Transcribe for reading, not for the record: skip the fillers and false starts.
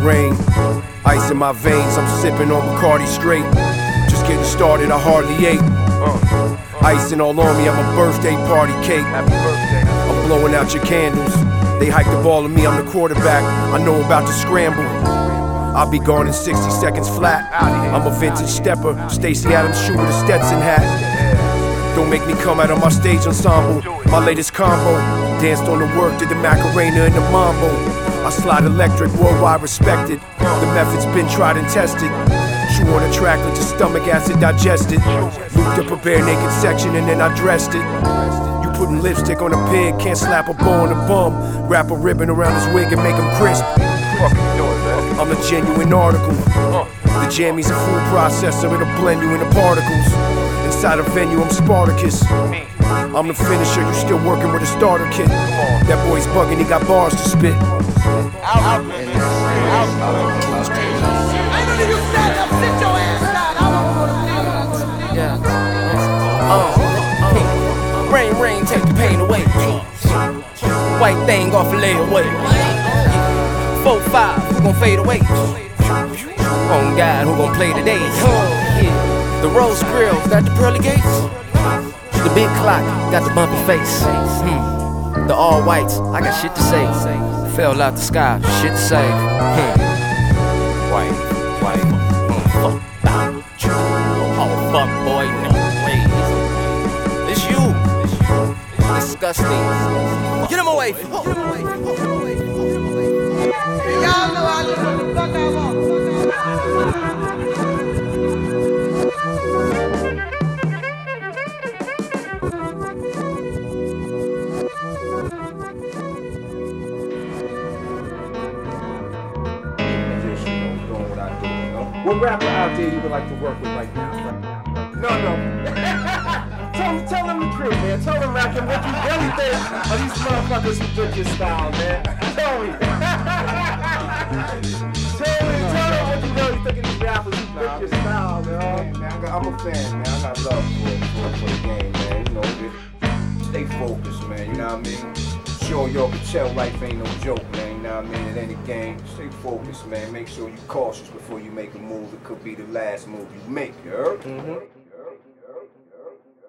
rain. Ice in my veins, I'm sipping on Bacardi straight. Just getting started, I hardly ate. Icing all on me, I'm a birthday party cake. I'm blowing out your candles. They hike the ball to me, I'm the quarterback. I know about to scramble. I'll be gone in 60 seconds flat. I'm a vintage stepper, Stacey Adams shoe with a Stetson hat. Don't make me come out of my stage ensemble. My latest combo, danced on the work, did the Macarena and the Mambo. I slide electric, worldwide respected. The method's been tried and tested. Chew on a track, let your stomach acid digest it. Looped up a bare naked section and then I dressed it. You putting lipstick on a pig, can't slap a bow on a bum. Wrap a ribbon around his wig and make him crisp. I'm a genuine article. The jammy's a food processor, it'll blend you into particles. Inside a venue, I'm Spartacus. I'm the finisher, you still working with a starter kit. That boy's bugging, he got bars to spit. Rain, take the pain away. White thing off a layaway. 4-5, who gon' fade away? On God, who gon' play today? The rose grill, got the pearly gates. The big clock, got the bumpy face. The all whites, I got shit to say. Fell out the sky, shit to say. White, fuck about you. Oh fuck boy, no way. It's you. Disgusting. Get him away. Y'all know I live what the fuck I want. What rapper out there you would like to work with right now? No. Tell them the truth, man. Tell them, Rakim, what you really think of these motherfuckers who took your style, man. Tell me. Tell them what you really think of these rappers who took your style, man. I'm a fan, man. I got love for the game, man. You know, stay focused, man. You know what I mean? Sure, y'all can tell life ain't no joke, man. You know what I mean? It ain't a game. Stay focused, man. Make sure you cautious before you make a move. It could be the last move you make, you heard?